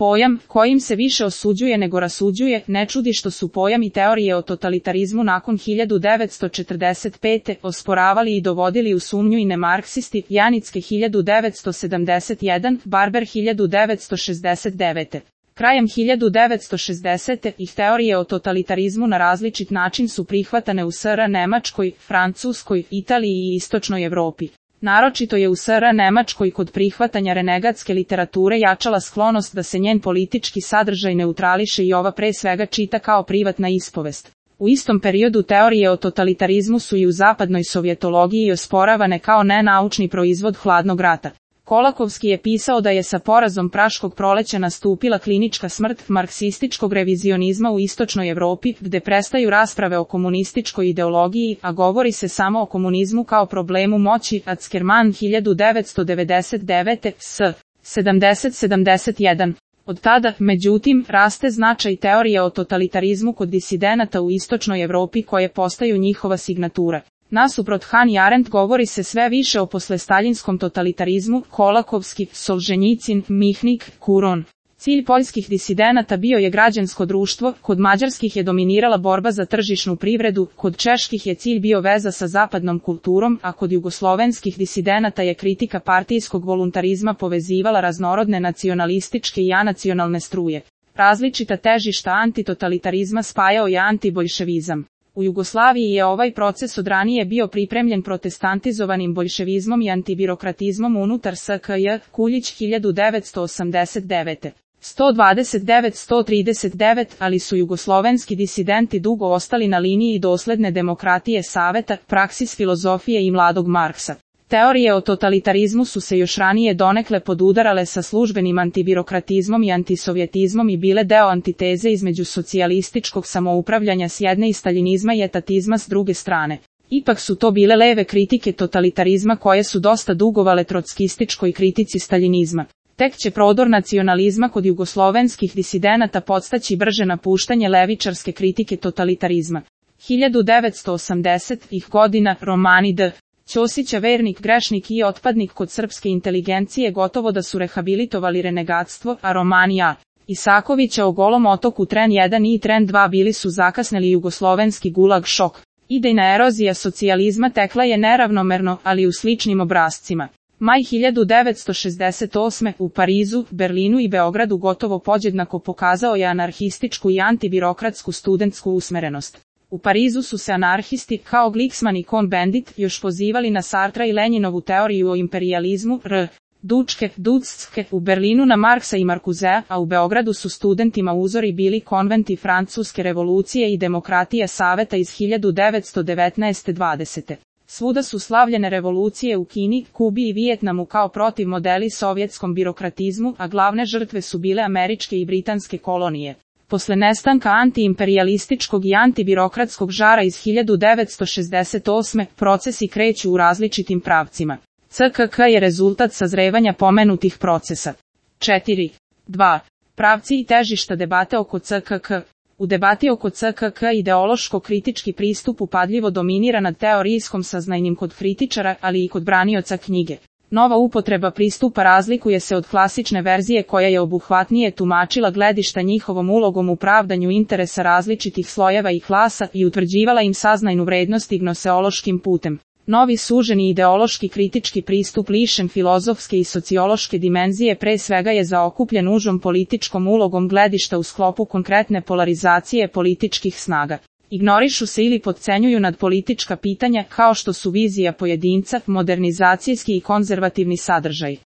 Pojam, kojim se više osuđuje nego rasuđuje, ne čudi što su pojam i teorije o totalitarizmu nakon 1945. osporavali i dovodili u sumnju i nemarksisti, Janicke 1971, Barber 1969. Krajem 1960. ih teorije o totalitarizmu na različit način su prihvatane u SR Nemačkoj, Francuskoj, Italiji i Istočnoj Evropi. Naročito je u SR Nemačkoj kod prihvatanja renegatske literature jačala sklonost da se njen politički sadržaj neutrališe i ova pre svega čita kao privatna ispovest. U istom periodu teorije o totalitarizmu su i u zapadnoj sovjetologiji osporavane kao nenaučni proizvod hladnog rata. Kolakovski je pisao da je sa porazom Praškog proleća nastupila klinička smrt marksističkog revizionizma u Istočnoj Evropi, gde prestaju rasprave o komunističkoj ideologiji, a govori se samo o komunizmu kao problemu moći. Ackerman 1999. s. 70-71. Od tada, međutim, raste značaj teorije o totalitarizmu kod disidenata u Istočnoj Evropi koje postaju njihova signatura. Nasuprot Hannah Arendt govori se sve više o poslestaljinskom totalitarizmu, Kolakovski, Solženjicin, Mihnik, Kuron. Cilj poljskih disidenata bio je građansko društvo, kod mađarskih je dominirala borba za tržišnu privredu, kod čeških je cilj bio veza sa zapadnom kulturom, a kod jugoslovenskih disidenata je kritika partijskog voluntarizma povezivala raznorodne nacionalističke i anacionalne struje. Različita težišta antitotalitarizma spajao je antiboljševizam. U Jugoslaviji je ovaj proces od ranije bio pripremljen protestantizovanim boljševizmom i antibirokratizmom unutar SKJ, Kuljić 1989. 129-139, ali su jugoslovenski disidenti dugo ostali na liniji dosledne demokratije Saveta, Praksis filozofije i mladog Marksa. Teorije o totalitarizmu su se još ranije donekle podudarale sa službenim antibirokratizmom i antisovjetizmom i bile deo antiteze između socijalističkog samoupravljanja s jedne i staljinizma i etatizma s druge strane. Ipak su to bile leve kritike totalitarizma koje su dosta dugovale trotskističkoj kritici staljinizma. Tek će prodor nacionalizma kod jugoslovenskih disidenata podstaći brže napuštanje levičarske kritike totalitarizma. 1980-ih godina romani D. Ćosića Vernik, grešnik i otpadnik kod srpske inteligencije gotovo da su rehabilitovali renegatstvo, a romani A. Isakovića o Golom otoku Tren 1 i Tren 2 bili su zakasneli jugoslovenski gulag šok. Idejna erozija socijalizma tekla je neravnomerno, ali u sličnim obrascima. Maj 1968. u Parizu, Berlinu i Beogradu gotovo podjednako pokazao je anarhističku i antibirokratsku studentsku usmerenost. U Parizu su se anarhisti, kao Glicksman i Cohn-Bendit, još pozivali na Sartra i Lenjinovu teoriju o imperijalizmu, Ducke, u Berlinu na Marksa i Markuzea, a u Beogradu su studentima uzori bili konventi Francuske revolucije i demokratija Saveta iz 1919-20. Svuda su slavljene revolucije u Kini, Kubi i Vijetnamu kao protiv modeli sovjetskom birokratizmu, a glavne žrtve su bile američke i britanske kolonije. Posle nestanka antiimperijalističkog i antibirokratskog žara iz 1968. procesi kreću u različitim pravcima. CKK je rezultat sazrevanja pomenutih procesa. 4.2. Pravci i težišta debate oko CKK. U debati oko CKK ideološko-kritički pristup upadljivo dominira nad teorijskom saznanjem kod kritičara, ali i kod branioca knjige. Nova upotreba pristupa razlikuje se od klasične verzije koja je obuhvatnije tumačila gledišta njihovom ulogom u pravdanju interesa različitih slojeva i klasa i utvrđivala im saznajnu vrednost gnoseološkim putem. Novi suženi ideološki kritički pristup lišen filozofske i sociološke dimenzije pre svega je zaokupljen užom političkom ulogom gledišta u sklopu konkretne polarizacije političkih snaga. Ignorišu se ili potcenjuju nadpolitička pitanja kao što su vizija pojedinca, modernizacijski i konzervativni sadržaj.